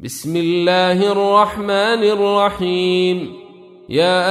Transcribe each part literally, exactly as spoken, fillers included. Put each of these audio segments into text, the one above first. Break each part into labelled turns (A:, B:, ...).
A: بسم الله الرحمن الرحيم. يا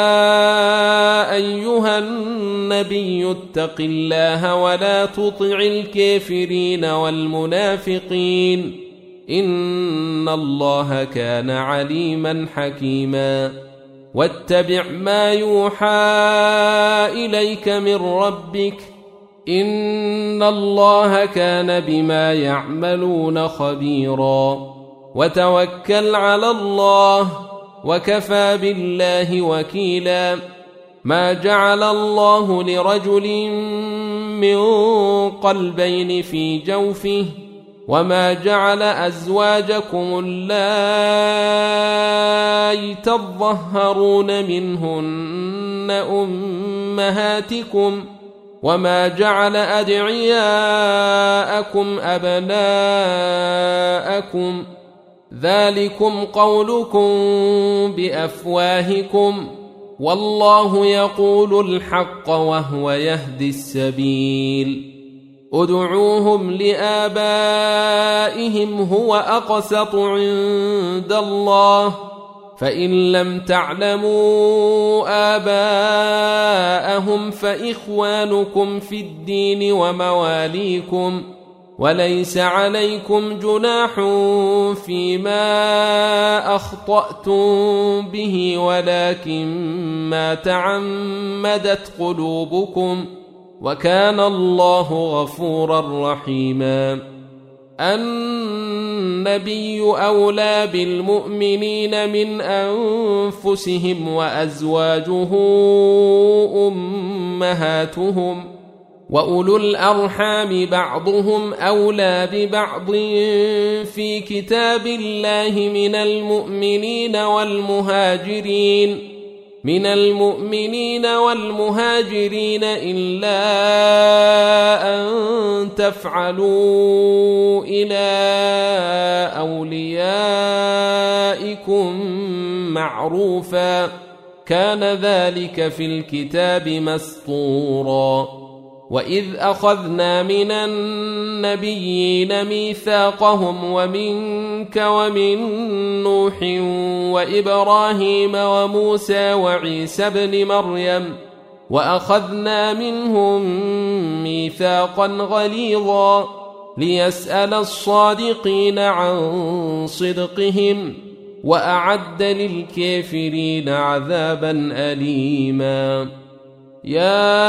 A: أيها النبي اتق الله ولا تطع الكافرين والمنافقين إن الله كان عليما حكيما. واتبع ما يوحى إليك من ربك إن الله كان بما يعملون خبيرا. وتوكل على الله وكفى بالله وكيلا. ما جعل الله لرجل من قلبين في جوفه وما جعل أزواجكم اللائي تظهرون منهن أمهاتكم وما جعل أدعياءكم أبناءكم ذلكم قولكم بأفواهكم والله يقول الحق وهو يهدي السبيل. ادعوهم لآبائهم هو أقسط عند الله فإن لم تعلموا آباءهم فإخوانكم في الدين ومواليكم وليس عليكم جناح فيما أخطأتم به ولكن ما تعمدت قلوبكم وكان الله غفورا رحيما. النبي أولى بالمؤمنين من أنفسهم وأزواجه أمهاتهم وأولو الأرحام بعضهم أولى ببعض في كتاب الله من المؤمنين والمهاجرين من المؤمنين والمهاجرين إلا أن تفعلوا إلى أوليائكم معروفا كان ذلك في الكتاب مسطورا. وإذ أخذنا من النبيين ميثاقهم ومنك ومن نوح وإبراهيم وموسى وعيسى بن مريم وأخذنا منهم ميثاقا غليظا ليسأل الصادقين عن صدقهم وأعد للكافرين عذابا أليما. يا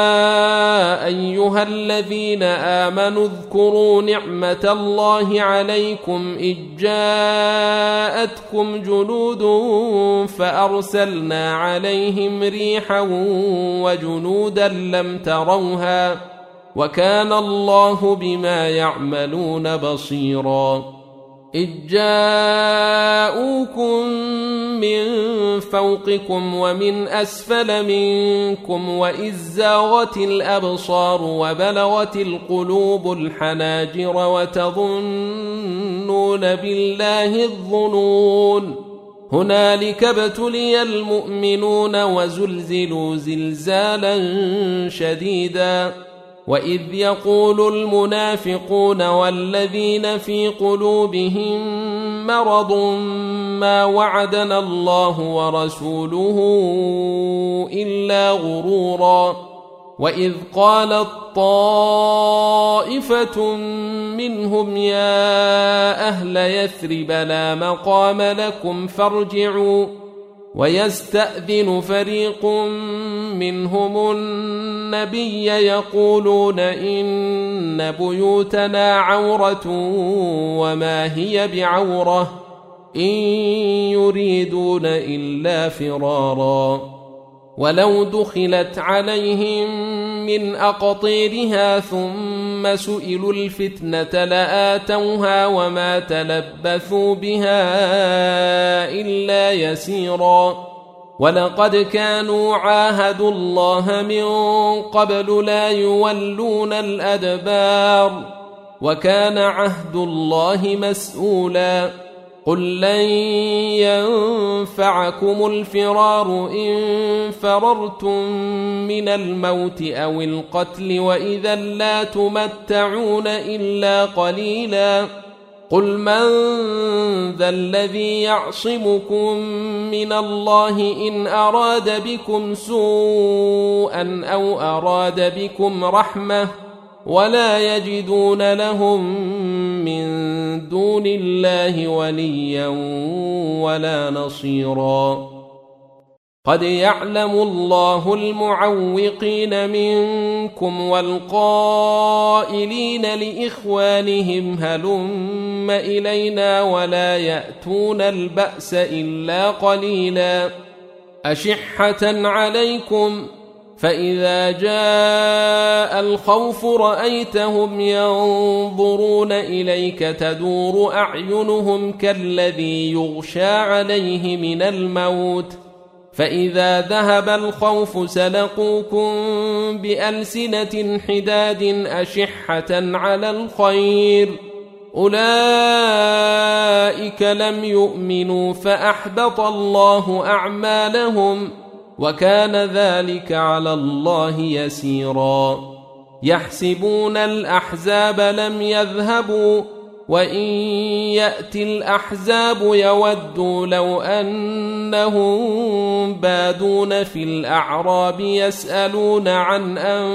A: أيها الذين آمنوا اذكروا نعمة الله عليكم إذ جاءتكم جنود فأرسلنا عليهم ريحا وجنودا لم تروها وكان الله بما يعملون بصيرا. إذ جاءوكم من فوقكم ومن أسفل منكم وإذ زاغت الأبصار وبلغت القلوب الحناجر وتظنون بالله الظنون هنالك ابتلي المؤمنون وزلزلوا زلزالا شديدا. وإذ يقول المنافقون والذين في قلوبهم مرض ما وعدنا الله ورسوله إلا غرورا. وإذ قالت طائفة منهم يا أهل يثرب لا مقام لكم فارجعوا ويستأذن فريق منهم النبي يقولون إن بيوتنا عورة وما هي بعورة إن يريدون إلا فرارا. ولو دخلت عليهم من أقطيرها ثم سئلوا الفتنة لآتوها وما تلبثوا بها إلا يسيرا. ولقد كانوا عاهدوا الله من قبل لا يولون الأدبار وكان عهد الله مسؤولا. قل لن ينفعكم الفرار إن فررتم من الموت أو القتل وإذا لا تمتعون إلا قليلا. قل من ذا الذي يعصمكم من الله إن أراد بكم سوءا أو أراد بكم رحمة ولا يجدون لهم من دون الله وليا ولا نصيرا قد يعلم الله المعوقين منكم والقائلين لإخوانهم هلم إلينا ولا يأتون البأس إلا قليلا أشحة عليكم فإذا جاء الخوف رأيتهم ينظرون إليك تدور أعينهم كالذي يغشى عليه من الموت فإذا ذهب الخوف سلقوكم بألسنة حداد أشحة على الخير أولئك لم يؤمنوا فأحبط الله أعمالهم وكان ذلك على الله يسيرا يحسبون الأحزاب لم يذهبوا وإن يأتي الأحزاب يودوا لو أنهم بادون في الأعراب يسألون عن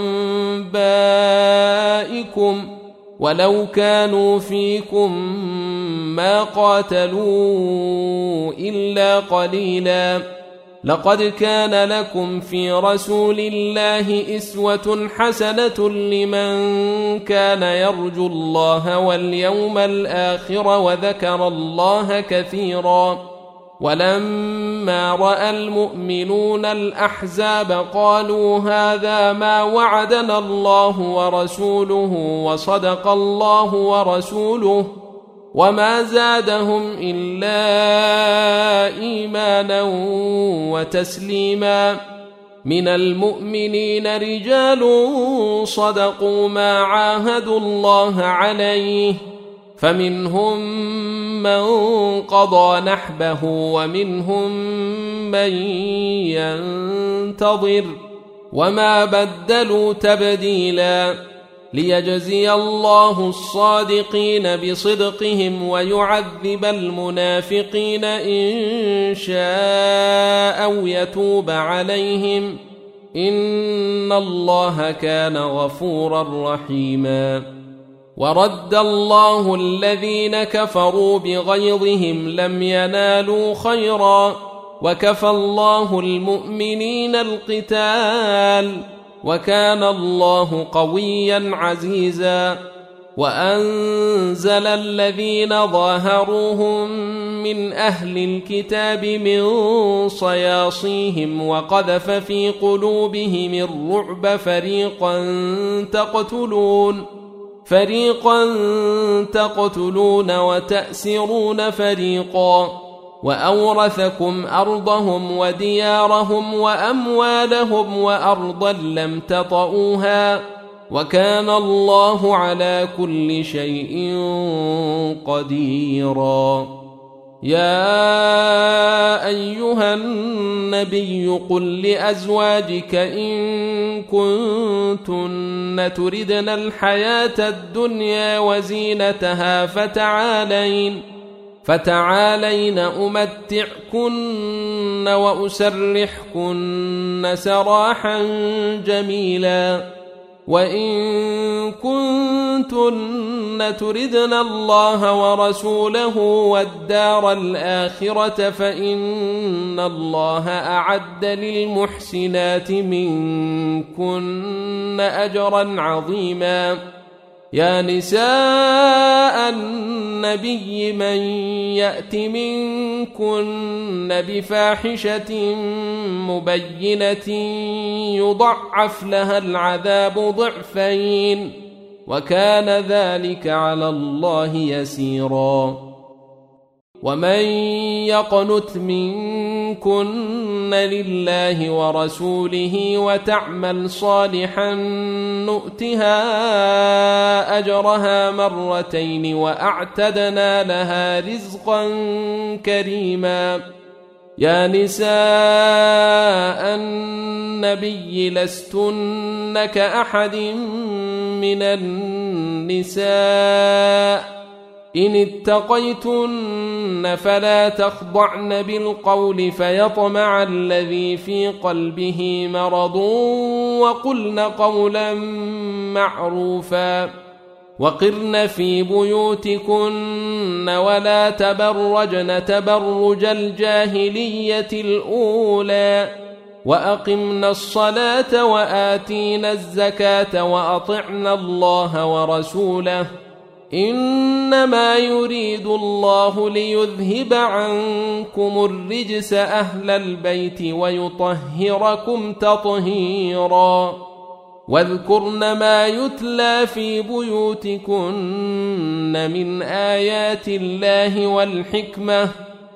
A: أنبائكم ولو كانوا فيكم ما قاتلوا إلا قليلا لقد كان لكم في رسول الله إسوة حسنة لمن كان يرجو الله واليوم الآخر وذكر الله كثيرا ولما رأى المؤمنون الأحزاب قالوا هذا ما وعدنا الله ورسوله وصدق الله ورسوله وما زادهم إلا إيمانا وتسليما من المؤمنين رجال صدقوا ما عاهدوا الله عليه فمنهم من قضى نحبه ومنهم من ينتظر وما بدلوا تبديلا ليجزي الله الصادقين بصدقهم ويعذب المنافقين إن شاء أو يتوب عليهم إن الله كان غفورا رحيما ورد الله الذين كفروا بغيظهم لم ينالوا خيرا وكفى الله المؤمنين القتال وكان الله قويا عزيزا وأنزل الذين ظاهروهم من أهل الكتاب من صياصيهم وقذف في قلوبهم الرعب فريقا تقتلون فريقا تقتلون وتأسرون فريقا وأورثكم أرضهم وديارهم وأموالهم وأرضا لم تطئوها وكان الله على كل شيء قديرا يا أيها النبي قل لأزواجك إن كنتن تردن الحياة الدنيا وزينتها فتعالين فتعالين أمتعكن وأسرحكن سراحا جميلا وإن كنتن تردن الله ورسوله والدار الآخرة فإن الله أعد للمحسنات منكن أجرا عظيما يا نساء النبي من يأت منكن بفاحشة مبينة يضعف لها العذاب ضعفين وكان ذلك على الله يسيرا ومن يقنت منكن لله ورسوله وتعمل صالحا نؤتها أجرها مرتين وأعتدنا لها رزقا كريما يا نساء النبي لستن كأحد من النساء إن اتقيتن فلا تخضعن بالقول فيطمع الذي في قلبه مرض وقلن قولا معروفا وقرن في بيوتكن ولا تبرجن تبرج الجاهلية الأولى وأقمنا الصلاة وآتينا الزكاة وأطعنا الله ورسوله إنما يريد الله ليذهب عنكم الرجس أهل البيت ويطهركم تطهيرا واذكرن ما يتلى في بيوتكن من آيات الله والحكمة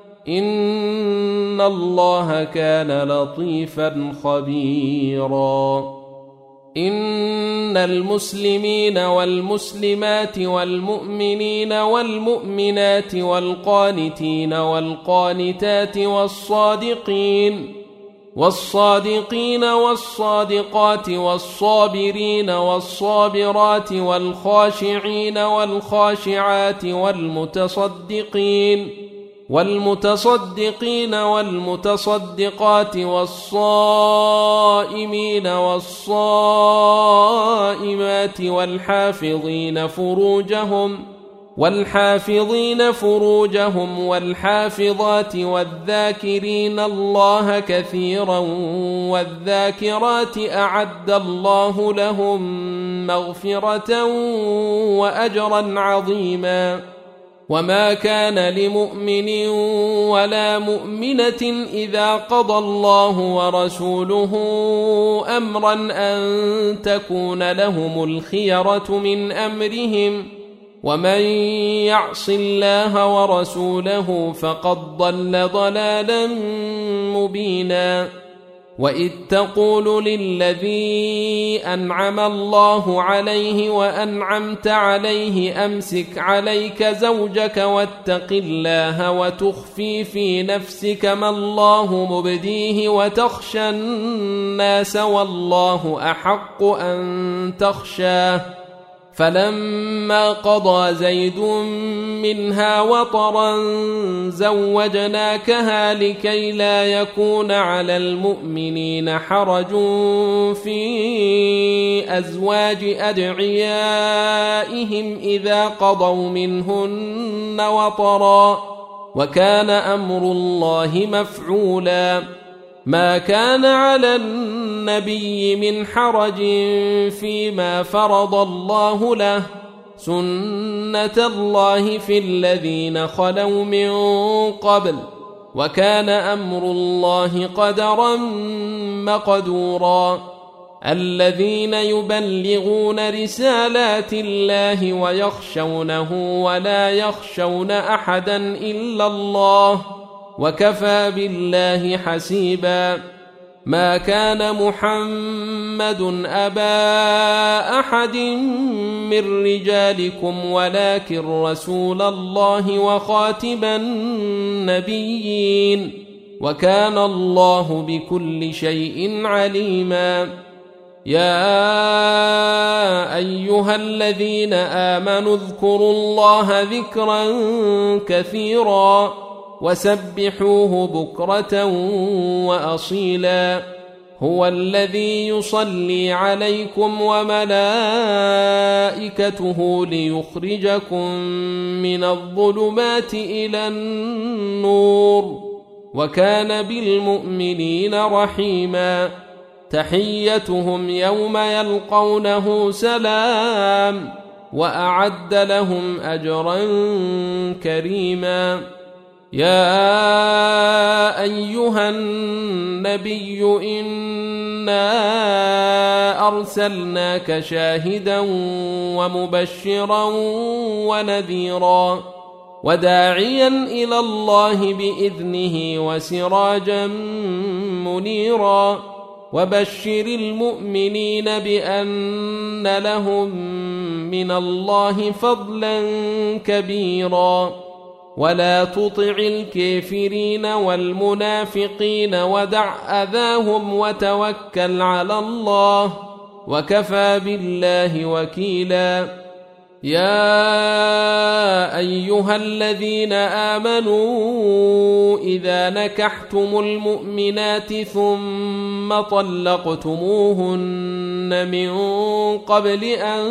A: إن الله كان لطيفا خبيرا إن المسلمين والمسلمات والمؤمنين والمؤمنات والقانتين والقانتات والصادقين والصادقين والصادقات والصابرين والصابرات والخاشعين والخاشعات والمتصدقين والمتصدقين والمتصدقات والصائمين والصائمات والحافظين فروجهم والحافظين فروجهم والحافظات والذاكرين الله كثيرا والذاكرات أعد الله لهم مغفرة وأجرا عظيما وما كان لمؤمن ولا مؤمنة إذا قضى الله ورسوله أمرا أن تكون لهم الخيرة من أمرهم ومن يعص الله ورسوله فقد ضل ضلالا مبينا وإذ تقول للذي أنعم الله عليه وأنعمت عليه أمسك عليك زوجك واتق الله وتخفي في نفسك ما الله مبديه وتخشى الناس والله أحق أن تخشاه فلما قضى زيد منها وطرا زوجناكها لكي لا يكون على المؤمنين حرج في أزواج أدعيائهم إذا قضوا منهن وطرا وكان أمر الله مفعولا ما كان على النبي من حرج فيما فرض الله له سنة الله في الذين خلوا من قبل وكان أمر الله قدرا مقدورا الذين يبلغون رسالات الله ويخشونه ولا يخشون أحدا إلا الله وكفى بالله حسيبا ما كان محمد أبا أحد من رجالكم ولكن رسول الله وخاتم النبيين وكان الله بكل شيء عليما يا أيها الذين آمنوا اذكروا الله ذكرا كثيرا وسبحوه بكرة وأصيلا هو الذي يصلي عليكم وملائكته ليخرجكم من الظلمات إلى النور وكان بالمؤمنين رحيما تحيتهم يوم يلقونه سلام وأعد لهم أجرا كريما يا أيها النبي إنا أرسلناك شاهدا ومبشرا ونذيرا وداعيا إلى الله بإذنه وسراجا منيرا وبشر المؤمنين بأن لهم من الله فضلا كبيرا ولا تطع الكافرين والمنافقين ودع أذاهم وتوكل على الله وكفى بالله وكيلا يا أيها الذين آمنوا إذا نكحتم المؤمنات ثم طلقتموهن من قبل أن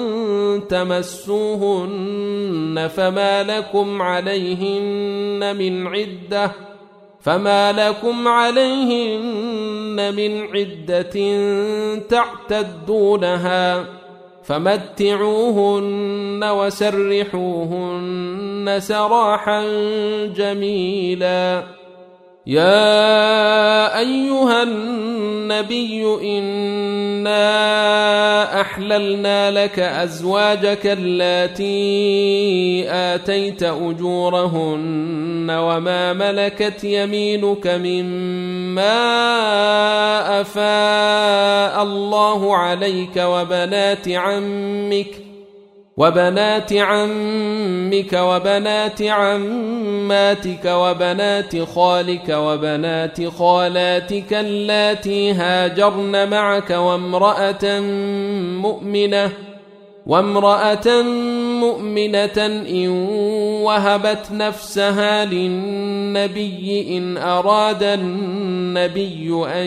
A: تمسوهن فما لكم عليهن من عدة فما لكم عليهن من عدة تعتدونها فمتعوهن وسرحوهن سراحا جميلا. يا أيها النبي إنا أحللنا لك أزواجك اللاتي آتيت أجورهن وما ملكت يمينك مما أفاء الله عليك وبنات عمك وبنات عمك وبنات عماتك وبنات خالك وبنات خالاتك اللاتي هاجرن معك وامرأة مؤمنة وامرأة مؤمنة إن وهبت نفسها للنبي إن أراد النبي أن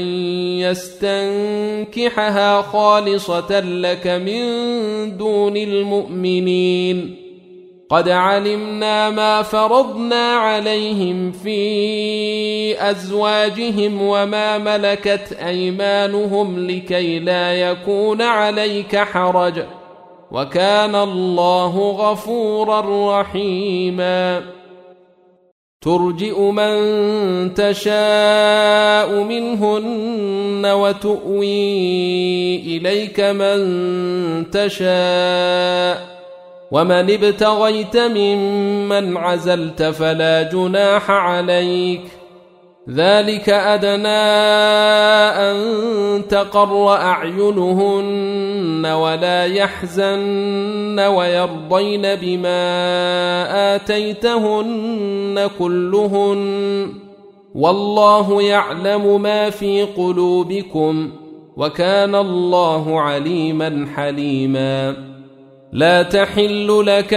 A: يستنكحها خالصة لك من دون المؤمنين. قد علمنا ما فرضنا عليهم في أزواجهم وما ملكت أيمانهم لكي لا يكون عليك حرج وكان الله غفورا رحيما. ترجئ من تشاء منهن وتؤوي إليك من تشاء ومن ابتغيت ممن عزلت فلا جناح عليك ذلك أدنى أن تقر أعينهن ولا يحزن ويرضين بما آتيتهن كلهن والله يعلم ما في قلوبكم وكان الله عليما حليما. لا تحل لك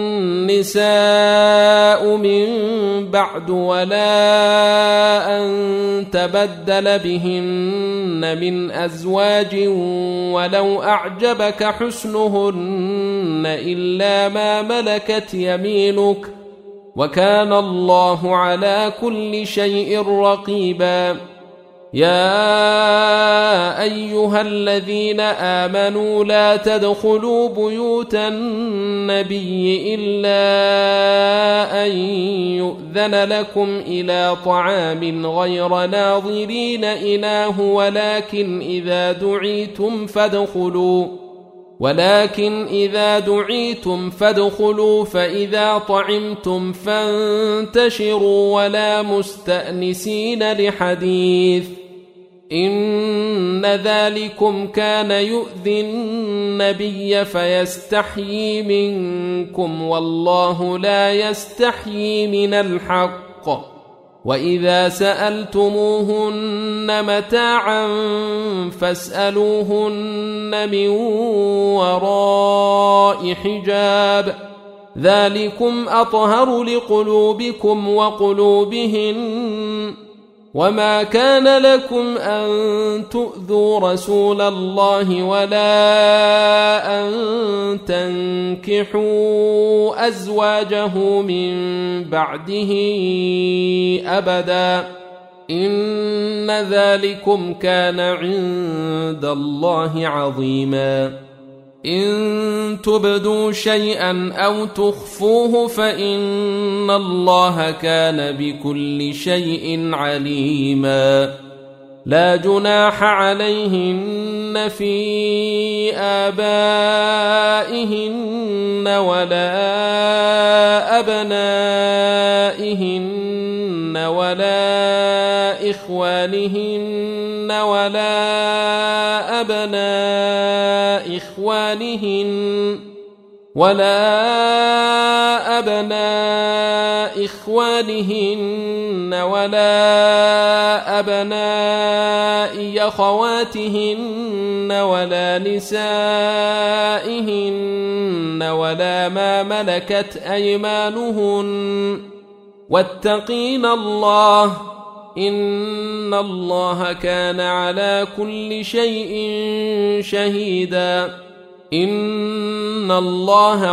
A: النساء من بعد ولا أن تبدل بهن من أزواج ولو أعجبك حسنهن إلا ما ملكت يمينك وكان الله على كل شيء رقيبا. يا أيها الذين آمنوا لا تدخلوا بيوت النبي إلا أن يؤذن لكم إلى طعام غير ناظرين إناه ولكن إذا دعيتم فادخلوا ولكن إذا دعيتم فادخلوا فإذا طعمتم فانتشروا ولا مستأنسين لحديث إن ذلكم كان يؤذي النبي فيستحيي منكم والله لا يستحيي من الحق. وإذا سألتموهن متاعا فاسألوهن من وراء حجاب ذلكم أطهر لقلوبكم وقلوبهن. وما كان لكم أن تؤذوا رسول الله ولا أن تنكحوا أزواجه من بعده أبدا إن ذلكم كان عند الله عظيما. إن تبدوا شيئا أو تخفوه فإن الله كان بكل شيء عليما. لا جناح عليهن في آبائهن ولا أبنائهن ولا إخوانهن ولا أبناء إخوانهن ولا أبناء إخوانهن ولا أبناء أخواتهن ولا نسائهن ولا ما ملكت أيمانهن واتقين الله إن الله كان على كل شيء شهيدا إن الله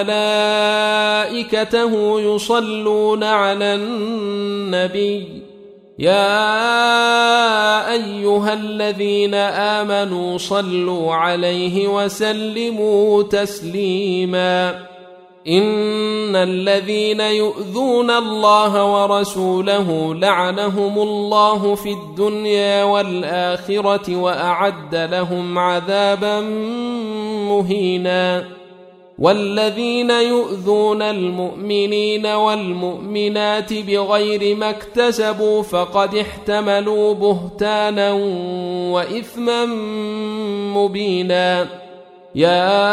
A: وملائكته يصلون على النبي يا أيها الذين آمنوا صلوا عليه وسلموا تسليما إن الذين يؤذون الله ورسوله لعنهم الله في الدنيا والآخرة وأعد لهم عذابا مهينا والذين يؤذون المؤمنين والمؤمنات بغير ما اكتسبوا فقد احتملوا بهتانا وإثما مبينا يا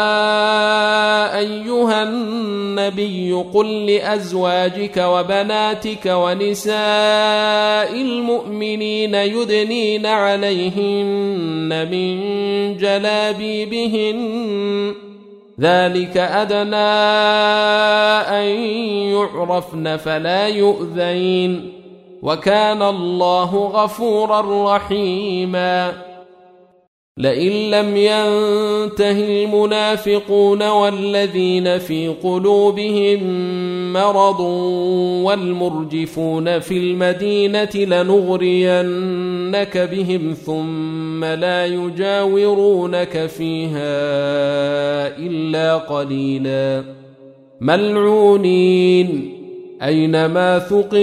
A: أيها النبي قل لأزواجك وبناتك ونساء المؤمنين يدنين عليهن من جلابيبهن ذلك أدنى أن يعرفن فلا يؤذين وكان الله غفورا رحيما لئن لم ينته المنافقون والذين في قلوبهم مرض والمرجفون في المدينة لنغرينك بهم ثم لا يجاورونك فيها إلا قليلا ملعونين أينما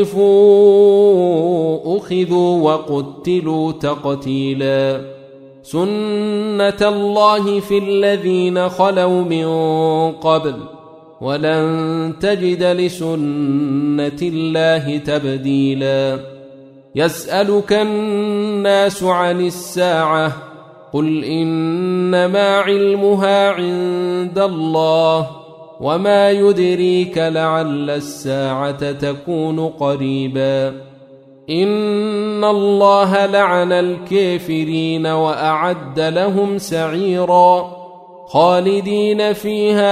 A: ثقفوا أخذوا وقتلوا تقتيلا سنة الله في الذين خلوا من قبل ولن تجد لسنة الله تبديلا يسألك الناس عن الساعة قل إنما علمها عند الله وما يدريك لعل الساعة تكون قريبا إن الله لعن الكافرين وأعد لهم سعيرا خالدين فيها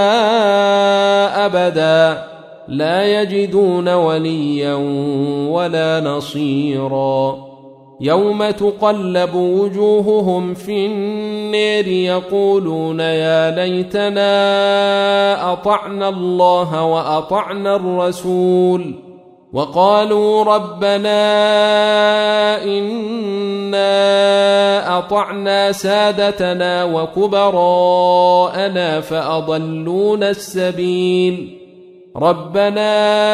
A: أبدا لا يجدون وليا ولا نصيرا يوم تقلب وجوههم في النار يقولون يا ليتنا أطعنا الله وأطعنا الرسول وقالوا ربنا إنا أطعنا سادتنا وكبراءنا فأضلونا السبيل ربنا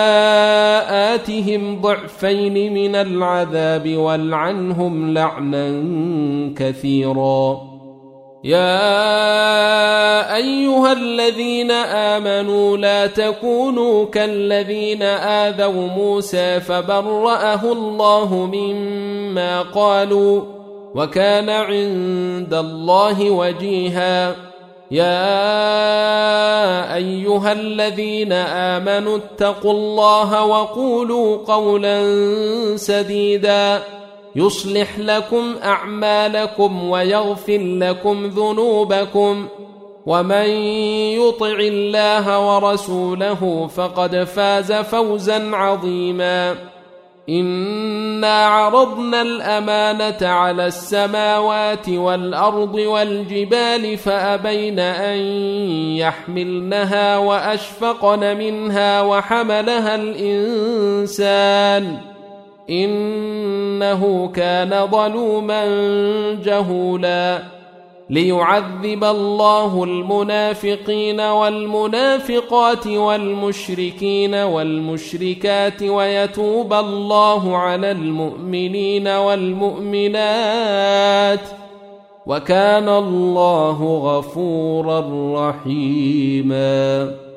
A: آتهم ضعفين من العذاب والعنهم لعنا كثيرا يا أيها الذين آمنوا لا تكونوا كالذين آذوا موسى فبرأه الله مما قالوا وكان عند الله وجيها يا أيها الذين آمنوا اتقوا الله وقولوا قولا سديدا يصلح لكم أعمالكم ويغفر لكم ذنوبكم ومن يطع الله ورسوله فقد فاز فوزا عظيما إنا عرضنا الأمانة على السماوات والأرض والجبال فأبين أن يحملنها وأشفقن منها وحملها الإنسان إنه كان ظلوما جهولا ليعذب الله المنافقين والمنافقات والمشركين والمشركات ويتوب الله على المؤمنين والمؤمنات وكان الله غفورا رحيما.